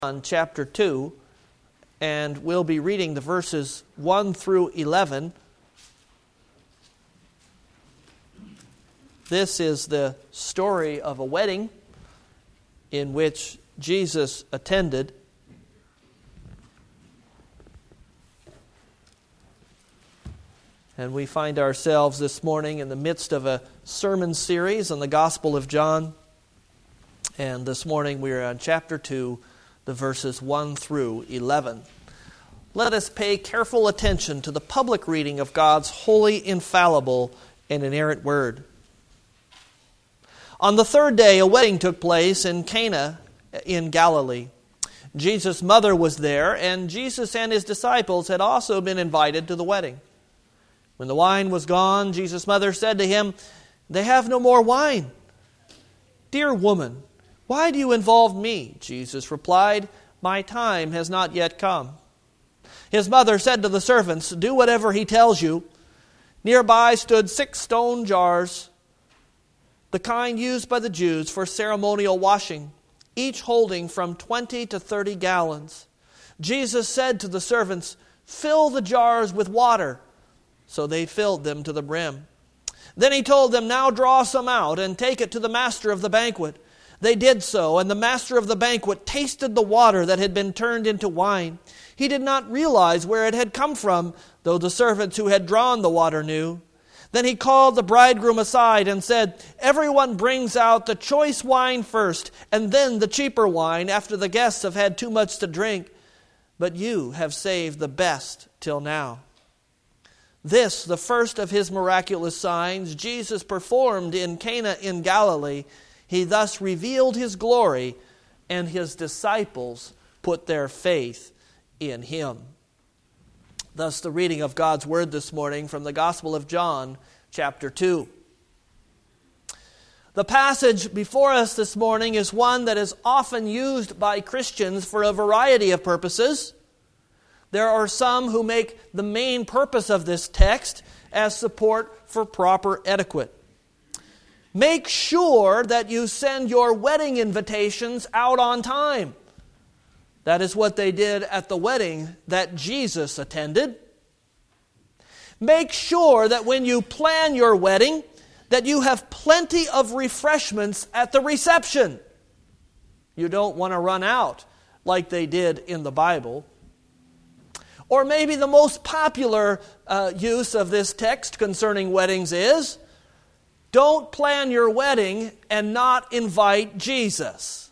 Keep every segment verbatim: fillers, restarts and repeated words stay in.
On chapter two, and we'll be reading the verses one through eleven. This is the story of a wedding in which Jesus attended. And we find ourselves this morning in the midst of a sermon series on the Gospel of John. And this morning we are on chapter two, the verses one through eleven. Let us pay careful attention to the public reading of God's holy, infallible, and inerrant word. On the third day, a wedding took place in Cana in Galilee. Jesus' mother was there, and Jesus and his disciples had also been invited to the wedding. When the wine was gone, Jesus' mother said to him, "They have no more wine." "Dear woman, why do you involve me?" Jesus replied, "My time has not yet come." His mother said to the servants, "Do whatever he tells you." Nearby stood six stone jars, the kind used by the Jews for ceremonial washing, each holding from twenty to thirty gallons. Jesus said to the servants, "Fill the jars with water." So they filled them to the brim. Then he told them, "Now draw some out and take it to the master of the banquet." They did so, and the master of the banquet tasted the water that had been turned into wine. He did not realize where it had come from, though the servants who had drawn the water knew. Then he called the bridegroom aside and said, "Everyone brings out the choice wine first, and then the cheaper wine after the guests have had too much to drink. But you have saved the best till now." This, the first of his miraculous signs, Jesus performed in Cana in Galilee. He thus revealed his glory, and his disciples put their faith in him. Thus the reading of God's Word this morning from the Gospel of John, chapter two. The passage before us this morning is one that is often used by Christians for a variety of purposes. There are some who make the main purpose of this text as support for proper etiquette. Make sure that you send your wedding invitations out on time. That is what they did at the wedding that Jesus attended. Make sure that when you plan your wedding, that you have plenty of refreshments at the reception. You don't want to run out like they did in the Bible. Or maybe the most popular uh, use of this text concerning weddings is, don't plan your wedding and not invite Jesus.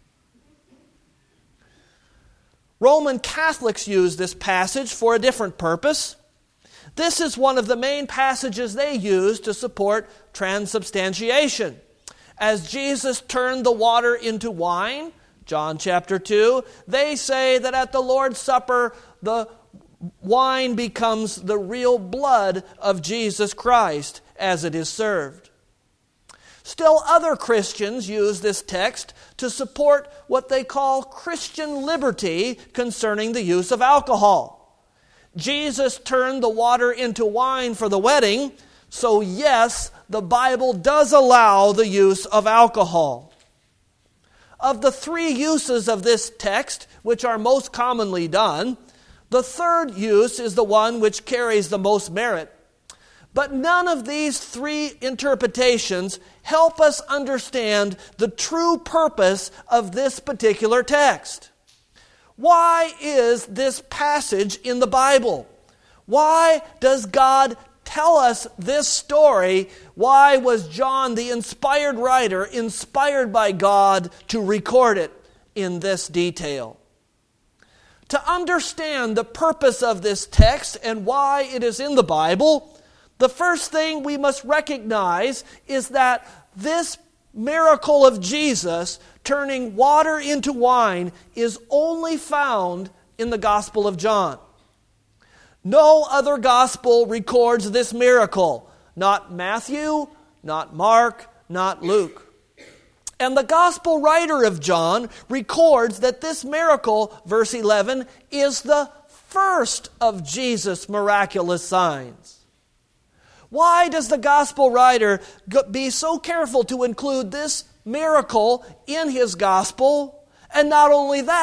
Roman Catholics use this passage for a different purpose. This is one of the main passages they use to support transubstantiation. As Jesus turned the water into wine, John chapter two, they say that at the Lord's Supper, the wine becomes the real blood of Jesus Christ as it is served. Still, other Christians use this text to support what they call Christian liberty concerning the use of alcohol. Jesus turned the water into wine for the wedding, so yes, the Bible does allow the use of alcohol. Of the three uses of this text, which are most commonly done, the third use is the one which carries the most merit. But none of these three interpretations help us understand the true purpose of this particular text. Why is this passage in the Bible? Why does God tell us this story? Why was John, the inspired writer, inspired by God to record it in this detail? To understand the purpose of this text and why it is in the Bible, the first thing we must recognize is that this miracle of Jesus turning water into wine is only found in the Gospel of John. No other gospel records this miracle. Not Matthew, not Mark, not Luke. And the gospel writer of John records that this miracle, verse eleven, is the first of Jesus' miraculous signs. Why does the gospel writer be so careful to include this miracle in his gospel? And not only that,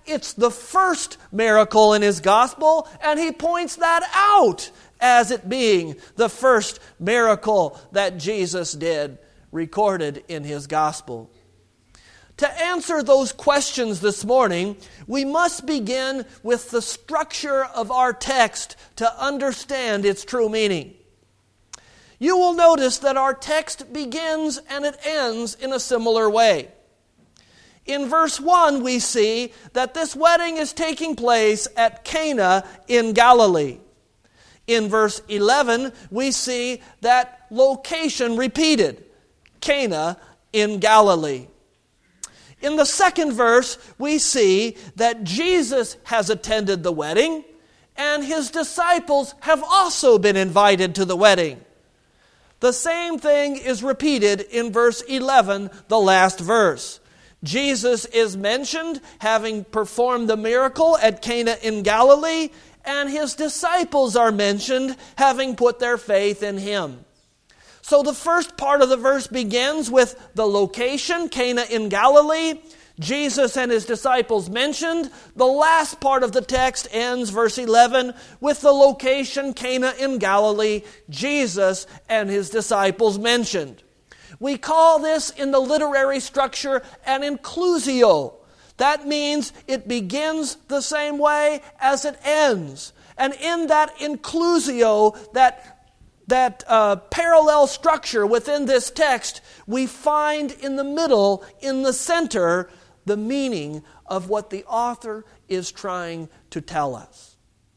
it's the first miracle in his gospel, and he points that out as it being the first miracle that Jesus did, recorded in his gospel. To answer those questions this morning, we must begin with the structure of our text to understand its true meaning. You will notice that our text begins and it ends in a similar way. In verse one, we see that this wedding is taking place at Cana in Galilee. In verse eleven, we see that location repeated, Cana in Galilee. In the second verse, we see that Jesus has attended the wedding, and his disciples have also been invited to the wedding. The same thing is repeated in verse eleven, the last verse. Jesus is mentioned having performed the miracle at Cana in Galilee, and his disciples are mentioned having put their faith in him. So the first part of the verse begins with the location, Cana in Galilee, Jesus and his disciples mentioned. The last part of the text ends, verse eleven, with the location, Cana in Galilee, Jesus and his disciples mentioned. We call this in the literary structure an inclusio. That means it begins the same way as it ends. And in that inclusio, that That uh, parallel structure within this text, we find in the middle, in the center, the meaning of what the author is trying to tell us.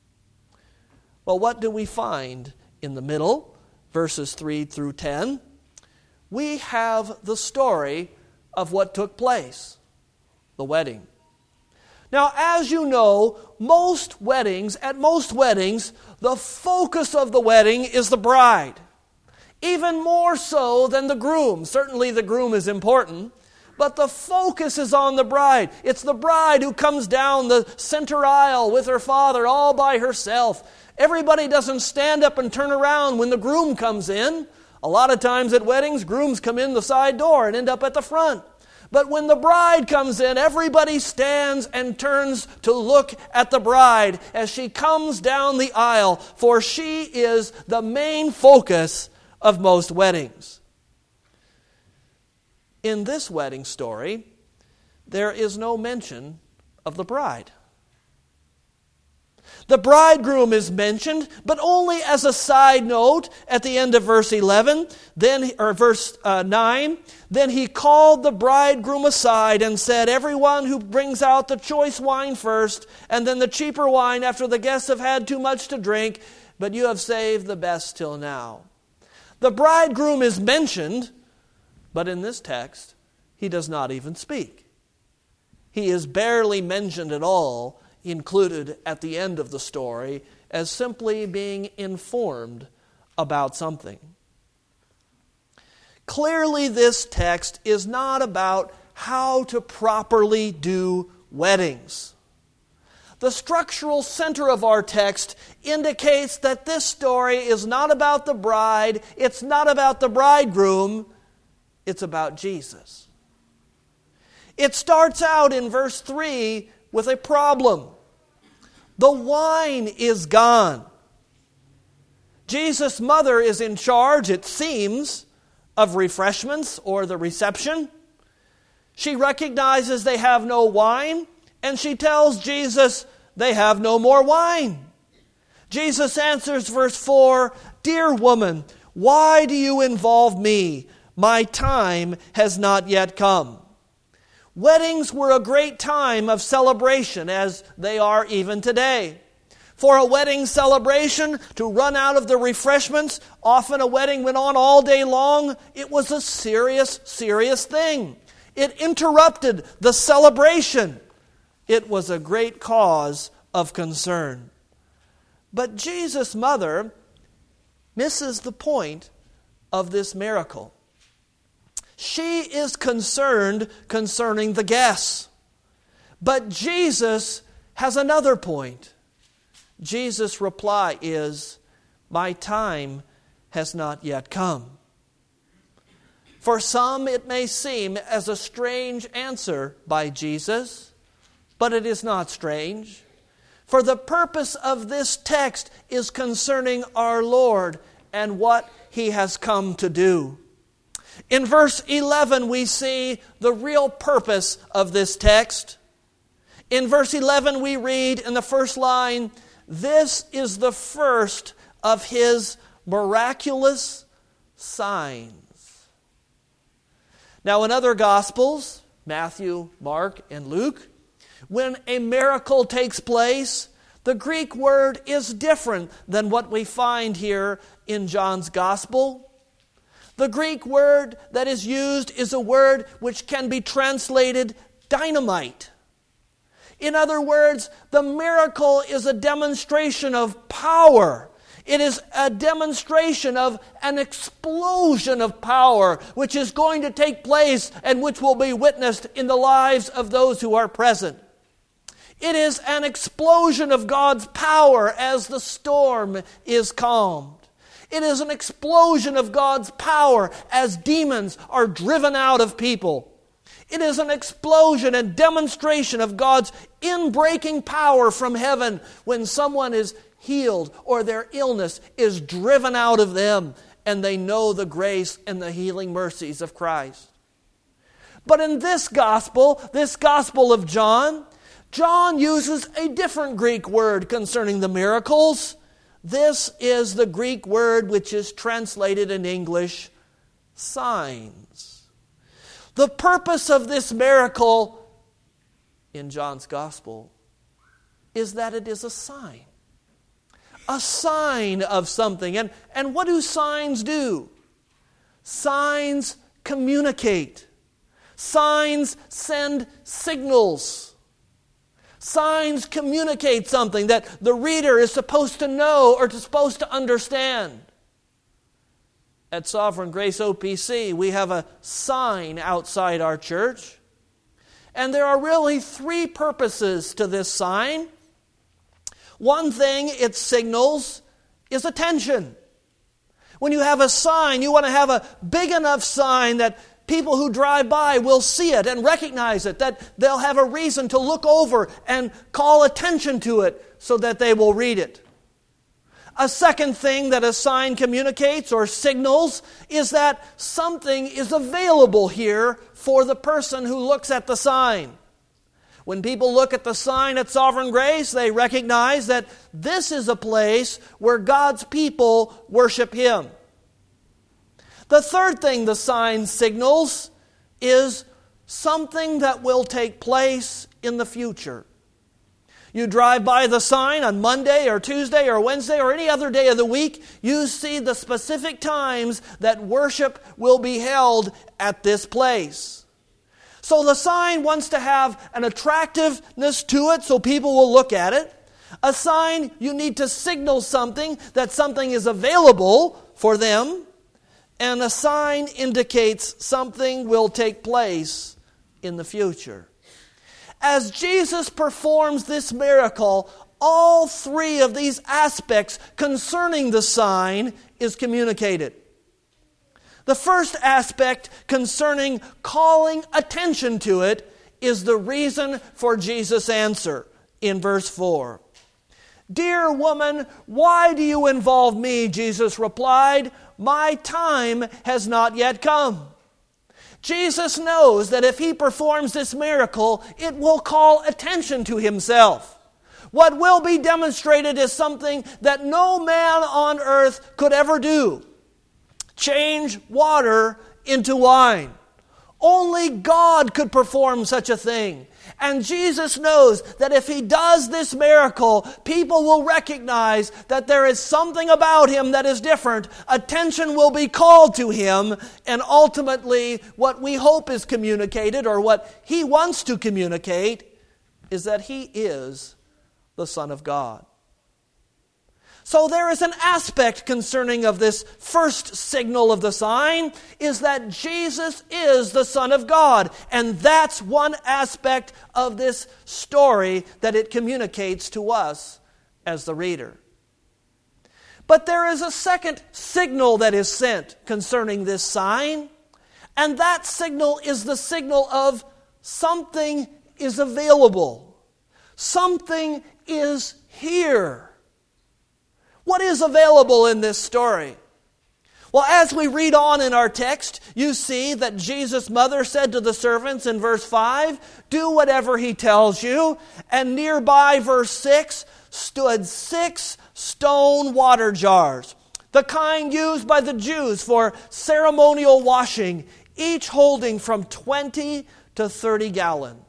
Well, what do we find in the middle, verses three through ten? We have the story of what took place, the wedding. Now, as you know, most weddings, at most weddings, the focus of the wedding is the bride. Even more so than the groom. Certainly the groom is important, but the focus is on the bride. It's the bride who comes down the center aisle with her father all by herself. Everybody doesn't stand up and turn around when the groom comes in. A lot of times at weddings, grooms come in the side door and end up at the front. But when the bride comes in, everybody stands and turns to look at the bride as she comes down the aisle, for she is the main focus of most weddings. In this wedding story, there is no mention of the bride. The bridegroom is mentioned, but only as a side note at the end of verse eleven, then or verse uh, nine. Then he called the bridegroom aside and said, "Everyone who brings out the choice wine first, and then the cheaper wine after the guests have had too much to drink, but you have saved the best till now." The bridegroom is mentioned, but in this text, he does not even speak. He is barely mentioned at all, included at the end of the story as simply being informed about something. Clearly, this text is not about how to properly do weddings. The structural center of our text indicates that this story is not about the bride, it's not about the bridegroom, it's about Jesus. It starts out in verse three with a problem. The wine is gone. Jesus' mother is in charge, it seems, of refreshments or the reception. She recognizes they have no wine, and she tells Jesus they have no more wine. Jesus answers, verse four, "Dear woman, why do you involve me? My time has not yet come." Weddings were a great time of celebration, as they are even today. For a wedding celebration to run out of the refreshments, often a wedding went on all day long, it was a serious, serious thing. It interrupted the celebration. It was a great cause of concern. But Jesus' mother misses the point of this miracle. She is concerned concerning the guests. But Jesus has another point. Jesus' reply is, "My time has not yet come." For some, it may seem as a strange answer by Jesus, But it is not strange, for the purpose of this text is concerning our Lord and what He has come to do. In verse eleven, we see the real purpose of this text. In verse eleven, we read in the first line, "This is the first of His miraculous signs." Now, in other Gospels, Matthew, Mark, and Luke, when a miracle takes place, the Greek word is different than what we find here in John's Gospel. The Greek word that is used is a word which can be translated dynamite. In other words, the miracle is a demonstration of power. It is a demonstration of an explosion of power which is going to take place and which will be witnessed in the lives of those who are present. It is an explosion of God's power as the storm is calmed. It is an explosion of God's power as demons are driven out of people. It is an explosion and demonstration of God's inbreaking power from heaven when someone is healed or their illness is driven out of them and they know the grace and the healing mercies of Christ. But in this gospel, this gospel of John, John uses a different Greek word concerning the miracles. This is the Greek word which is translated in English, signs. The purpose of this miracle in John's Gospel is that it is a sign. A sign of something. And, and what do signs do? Signs communicate. Signs send signals. Signs communicate something that the reader is supposed to know or supposed to understand. At Sovereign Grace O P C, we have a sign outside our church. And there are really three purposes to this sign. One thing it signals is attention. When you have a sign, you want to have a big enough sign that people who drive by will see it and recognize it, that they'll have a reason to look over and call attention to it so that they will read it. A second thing that a sign communicates or signals is that something is available here for the person who looks at the sign. When people look at the sign at Sovereign Grace, they recognize that this is a place where God's people worship Him. The third thing the sign signals is something that will take place in the future. You drive by the sign on Monday or Tuesday or Wednesday or any other day of the week, you see the specific times that worship will be held at this place. So the sign wants to have an attractiveness to it so people will look at it. A sign, you need to signal something, that something is available for them. And a sign indicates something will take place in the future. As Jesus performs this miracle, all three of these aspects concerning the sign is communicated. The first aspect concerning calling attention to it is the reason for Jesus' answer in verse four. "Dear woman, why do you involve me?" Jesus replied. "My time has not yet come." Jesus knows that if He performs this miracle, it will call attention to Himself. What will be demonstrated is something that no man on earth could ever do. Change water into wine. Only God could perform such a thing. And Jesus knows that if He does this miracle, people will recognize that there is something about Him that is different. Attention will be called to Him, and ultimately what we hope is communicated, or what He wants to communicate, is that He is the Son of God. So there is an aspect concerning of this first signal of the sign, is that Jesus is the Son of God. And that's one aspect of this story that it communicates to us as the reader. But there is a second signal that is sent concerning this sign, and that signal is the signal of something is available. Something is here. What is available in this story? Well, as we read on in our text, you see that Jesus' mother said to the servants in verse five, "Do whatever he tells you." And nearby, verse six, stood six stone water jars, the kind used by the Jews for ceremonial washing, each holding from twenty to thirty gallons.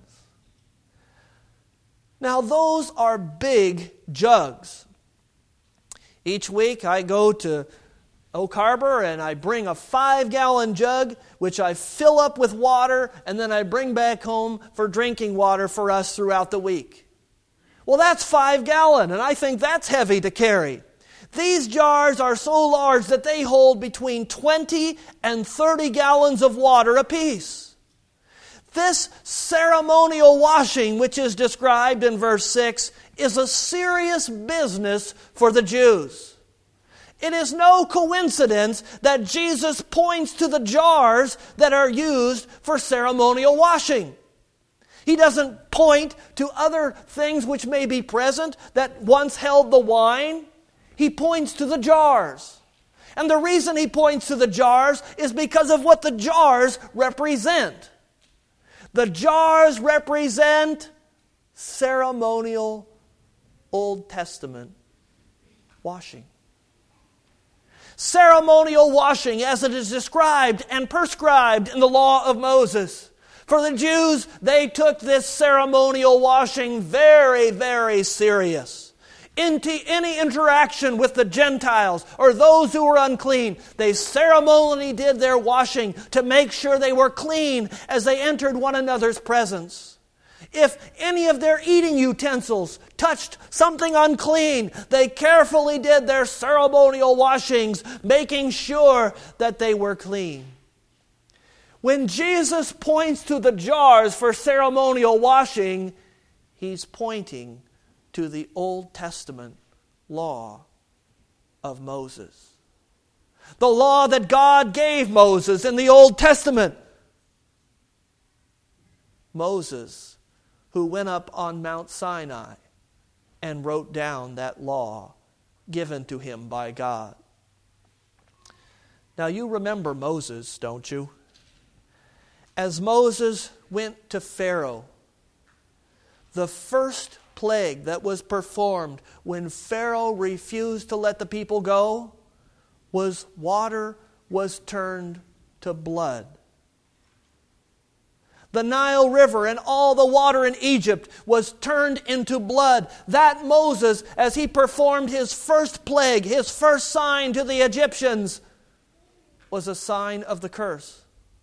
Now, those are big jugs. Each week I go to Oak Harbor and I bring a five-gallon jug, which I fill up with water, and then I bring back home for drinking water for us throughout the week. Well, that's five gallon, and I think that's heavy to carry. These jars are so large that they hold between twenty and thirty gallons of water apiece. This ceremonial washing, which is described in verse six, is a serious business for the Jews. It is no coincidence that Jesus points to the jars that are used for ceremonial washing. He doesn't point to other things which may be present that once held the wine. He points to the jars. And the reason he points to the jars is because of what the jars represent. The jars represent ceremonial Old Testament washing. Ceremonial washing as it is described and prescribed in the law of Moses. For the Jews, they took this ceremonial washing very, very serious. Into any interaction with the Gentiles or those who were unclean, they ceremonially did their washing to make sure they were clean as they entered one another's presence. If any of their eating utensils touched something unclean, they carefully did their ceremonial washings, making sure that they were clean. When Jesus points to the jars for ceremonial washing, he's pointing to the Old Testament law of Moses. The law that God gave Moses in the Old Testament. Moses, who went up on Mount Sinai and wrote down that law given to him by God. Now you remember Moses, don't you? As Moses went to Pharaoh, the first plague that was performed when Pharaoh refused to let the people go was water was turned to blood. The Nile River and all the water in Egypt was turned into blood. That Moses, as he performed his first plague, his first sign to the Egyptians, was a sign of the curse.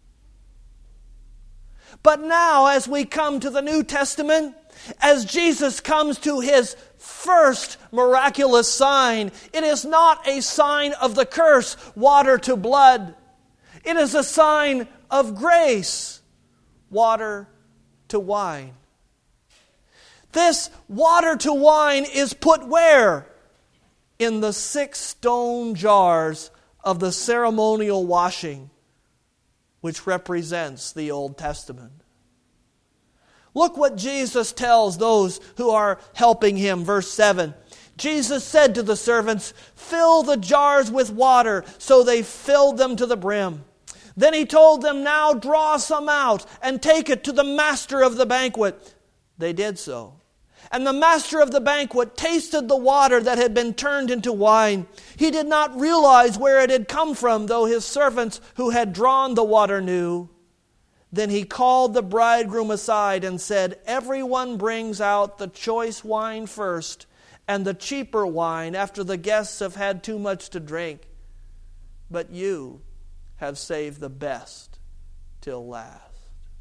But now, as we come to the New Testament, as Jesus comes to his first miraculous sign, it is not a sign of the curse, water to blood. It is a sign of grace. Water to wine. This water to wine is put where? In the six stone jars of the ceremonial washing, which represents the Old Testament. Look what Jesus tells those who are helping him. Verse seven. Jesus said to the servants, "Fill the jars with water," so they filled them to the brim. Then he told them, "Now draw some out and take it to the master of the banquet." They did so. And the master of the banquet tasted the water that had been turned into wine. He did not realize where it had come from, though his servants who had drawn the water knew. Then he called the bridegroom aside and said, "Everyone brings out the choice wine first, and the cheaper wine after the guests have had too much to drink. But you have saved the best till last."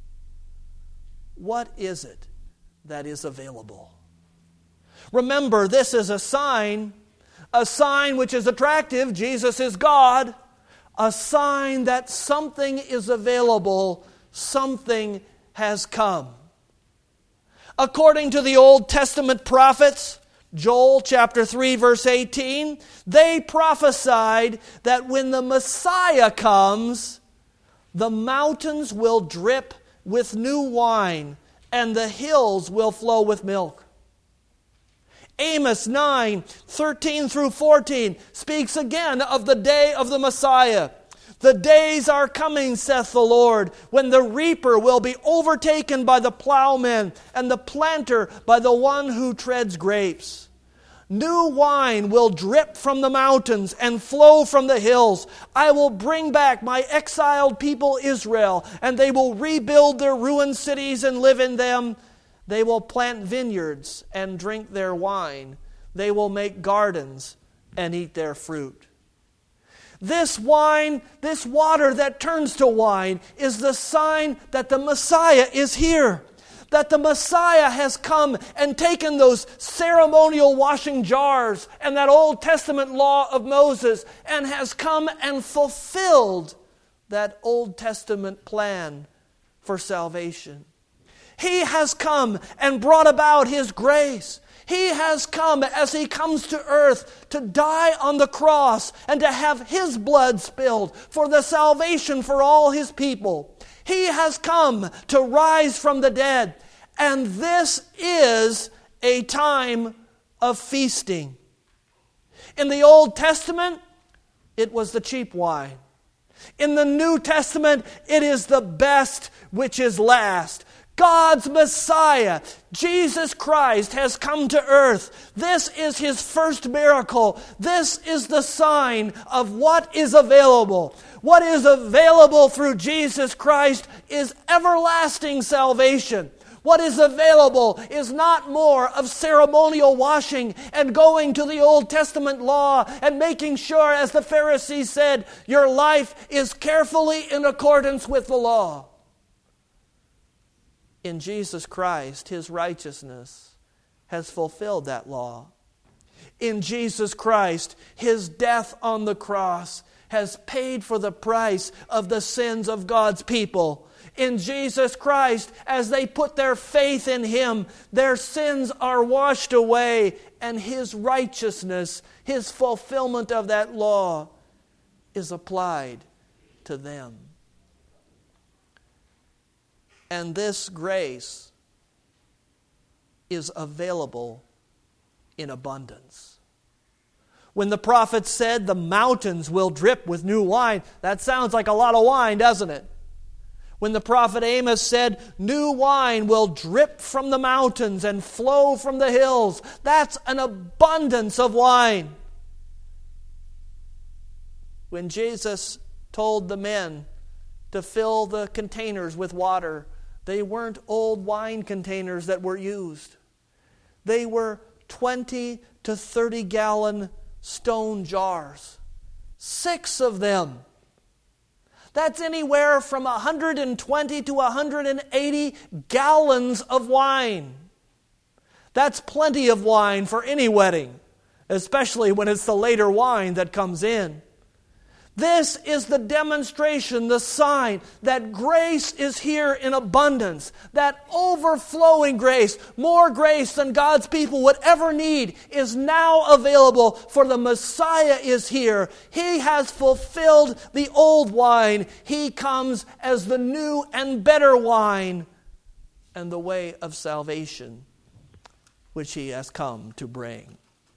What is it that is available? Remember, this is a sign, a sign which is attractive. Jesus is God. A sign that something is available, something has come. According to the Old Testament prophets, Joel chapter three verse eighteen, they prophesied that when the Messiah comes, the mountains will drip with new wine and the hills will flow with milk. Amos nine, thirteen through fourteen speaks again of the day of the Messiah. The days are coming, saith the Lord, when the reaper will be overtaken by the plowman, and the planter by the one who treads grapes. New wine will drip from the mountains and flow from the hills. I will bring back my exiled people Israel, and they will rebuild their ruined cities and live in them. They will plant vineyards and drink their wine. They will make gardens and eat their fruit. This wine, this water that turns to wine, is the sign that the Messiah is here. That the Messiah has come and taken those ceremonial washing jars and that Old Testament law of Moses and has come and fulfilled that Old Testament plan for salvation. He has come and brought about His grace. He has come as He comes to earth to die on the cross and to have His blood spilled for the salvation for all His people. He has come to rise from the dead. And this is a time of feasting. In the Old Testament, it was the cheap wine. In the New Testament, it is the best which is last. God's Messiah, Jesus Christ, has come to earth. This is His first miracle. This is the sign of what is available. What is available through Jesus Christ is everlasting salvation. What is available is not more of ceremonial washing and going to the Old Testament law and making sure, as the Pharisees said, your life is carefully in accordance with the law. In Jesus Christ, His righteousness has fulfilled that law. In Jesus Christ, His death on the cross has paid for the price of the sins of God's people. In Jesus Christ, as they put their faith in Him, their sins are washed away, and His righteousness, His fulfillment of that law, is applied to them. And this grace is available in abundance. When the prophet said the mountains will drip with new wine, that sounds like a lot of wine, doesn't it? When the prophet Amos said, new wine will drip from the mountains and flow from the hills, that's an abundance of wine. When Jesus told the men to fill the containers with water, they weren't old wine containers that were used. They were twenty to thirty gallon stone jars. Six of them. That's anywhere from one hundred twenty to one hundred eighty gallons of wine. That's plenty of wine for any wedding, especially when it's the later wine that comes in. This is the demonstration, the sign that grace is here in abundance. That overflowing grace, more grace than God's people would ever need, is now available, for the Messiah is here. He has fulfilled the old wine. He comes as the new and better wine and the way of salvation, which He has come to bring.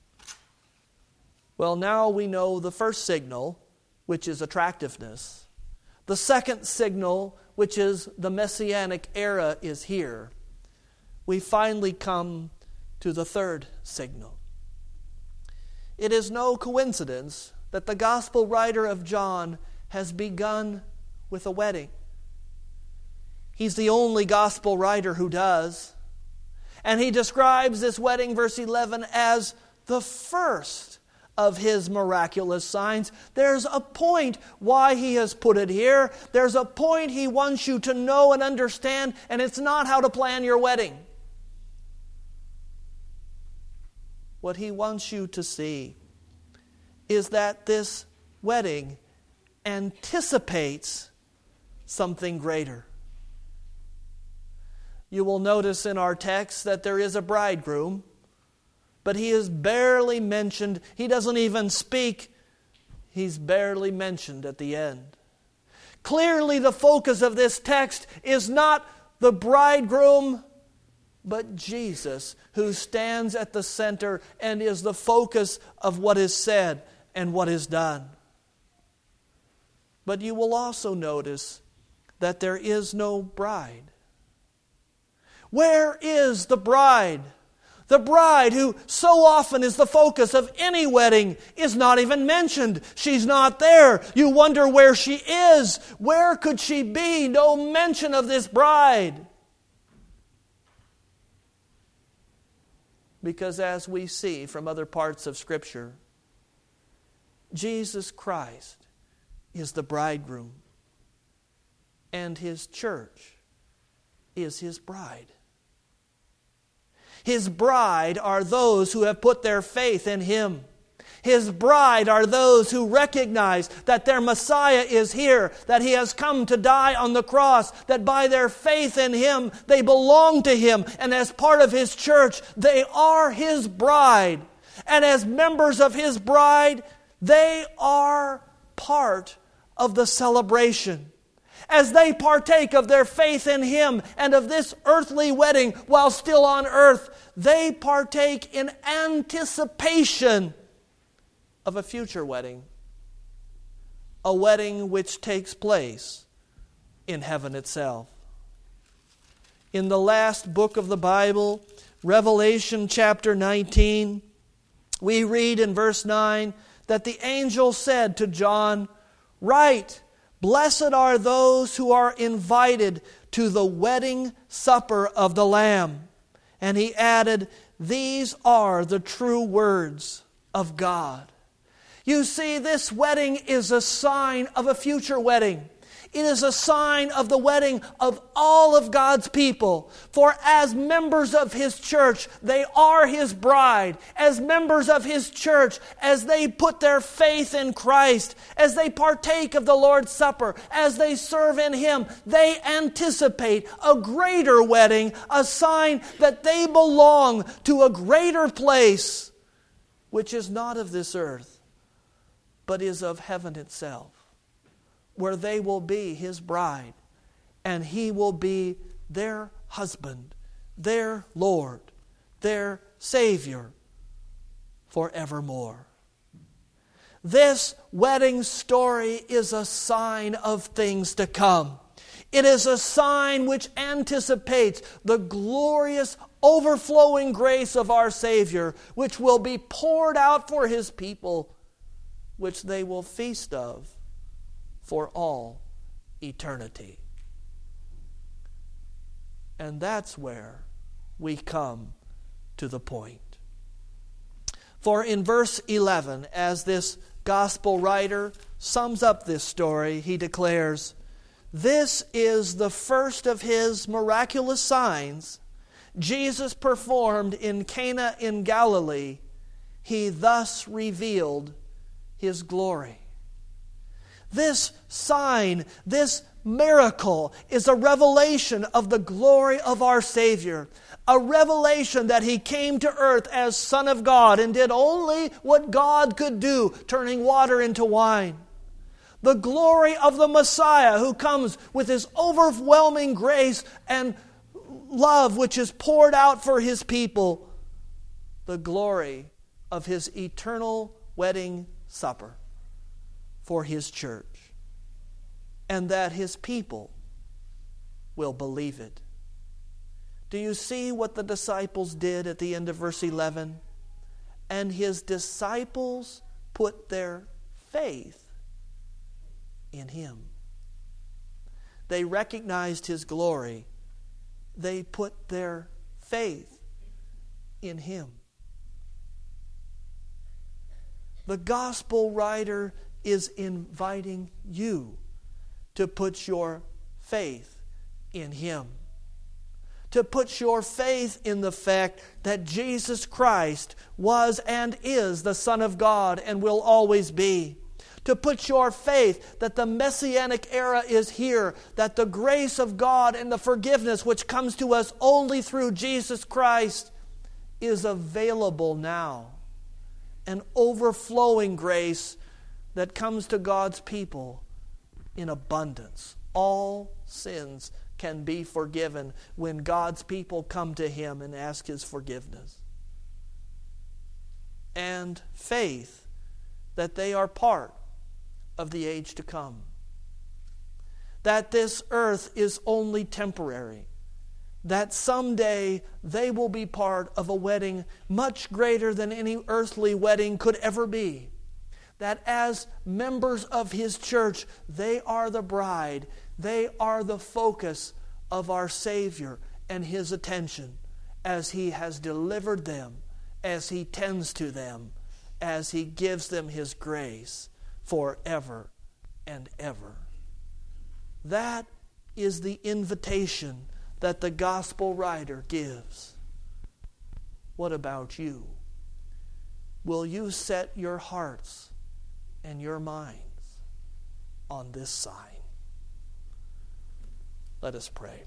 Well, now we know the first signal, which is attractiveness. The second signal, which is the Messianic era, is here. We finally come to the third signal. It is no coincidence that the gospel writer of John has begun with a wedding. He's the only gospel writer who does. And he describes this wedding, verse eleven, as the first of His miraculous signs. There's a point why He has put it here. There's a point He wants you to know and understand, and it's not how to plan your wedding. What He wants you to see is that this wedding anticipates something greater. You will notice in our text that there is a bridegroom, but he is barely mentioned. He doesn't even speak. He's barely mentioned at the end. Clearly, the focus of this text is not the bridegroom but Jesus, who stands at the center and is the focus of what is said and what is done. But you will also notice that there is no bride. Where is the bride? The bride, who so often is the focus of any wedding, is not even mentioned. She's not there. You wonder where she is. Where could she be? No mention of this bride. Because as we see from other parts of Scripture, Jesus Christ is the bridegroom, and His church is His bride. His bride are those who have put their faith in Him. His bride are those who recognize that their Messiah is here, that He has come to die on the cross, that by their faith in Him, they belong to Him, and as part of His church, they are His bride. And as members of His bride, they are part of the celebration. As they partake of their faith in Him and of this earthly wedding while still on earth, they partake in anticipation of a future wedding. A wedding which takes place in heaven itself. In the last book of the Bible, Revelation chapter nineteen, we read in verse nine that the angel said to John, "Write, blessed are those who are invited to the wedding supper of the Lamb." And he added, "These are the true words of God." You see, this wedding is a sign of a future wedding. It is a sign of the wedding of all of God's people. For as members of His church, they are His bride. As members of His church, as they put their faith in Christ, as they partake of the Lord's Supper, as they serve in Him, they anticipate a greater wedding, a sign that they belong to a greater place, which is not of this earth, but is of heaven itself, where they will be His bride, and He will be their husband, their Lord, their Savior forevermore. This wedding story is a sign of things to come. It is a sign which anticipates the glorious overflowing grace of our Savior, which will be poured out for His people, which they will feast of for all eternity. And that's where we come to the point. For in verse eleven, as this gospel writer sums up this story, he declares, "This is the first of His miraculous signs Jesus performed in Cana in Galilee. He thus revealed His glory." This sign, this miracle, is a revelation of the glory of our Savior. A revelation that He came to earth as Son of God and did only what God could do, turning water into wine. The glory of the Messiah, who comes with His overwhelming grace and love which is poured out for His people. The glory of His eternal wedding supper for His church, and that His people will believe it. Do you see what the disciples did at the end of verse eleven? And His disciples put their faith in Him. They recognized His glory. They put their faith in Him. The gospel writer is inviting you to put your faith in Him. To put your faith in the fact that Jesus Christ was and is the Son of God and will always be. To put your faith that the Messianic era is here, that the grace of God and the forgiveness which comes to us only through Jesus Christ is available now. An overflowing grace that comes to God's people in abundance. All sins can be forgiven when God's people come to Him and ask His forgiveness. And faith that they are part of the age to come. That this earth is only temporary. That someday they will be part of a wedding much greater than any earthly wedding could ever be. That as members of His church, they are the bride. They are the focus of our Savior and His attention as He has delivered them, as He tends to them, as He gives them His grace forever and ever. That is the invitation that the gospel writer gives. What about you? Will you set your hearts and your minds on this sign? Let us pray.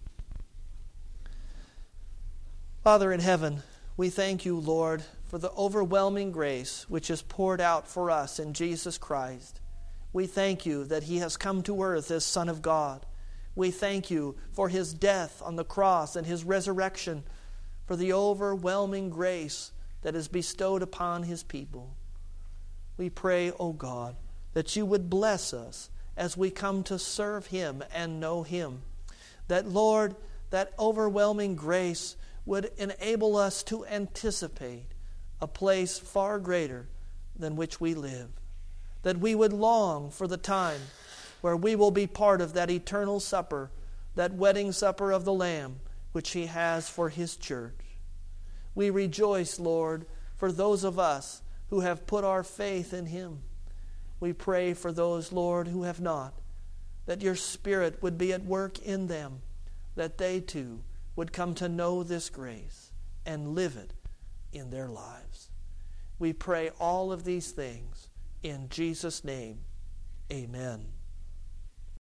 Father in heaven, we thank You, Lord, for the overwhelming grace which is poured out for us in Jesus Christ. We thank You that He has come to earth as Son of God. We thank You for His death on the cross and His resurrection, for the overwhelming grace that is bestowed upon His people. We pray, O God, that You would bless us as we come to serve Him and know Him. That, Lord, that overwhelming grace would enable us to anticipate a place far greater than which we live. That we would long for the time where we will be part of that eternal supper, that wedding supper of the Lamb, which He has for His church. We rejoice, Lord, for those of us who have put our faith in Him. We pray for those, Lord, who have not, that Your Spirit would be at work in them, that they too would come to know this grace and live it in their lives. We pray all of these things in Jesus' name. Amen.